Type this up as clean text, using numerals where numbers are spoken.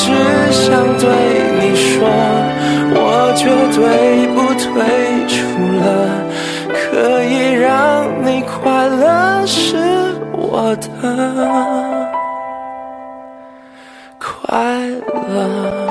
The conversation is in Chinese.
只想对你说，我绝对不退出了，可以让你快乐是我的快乐。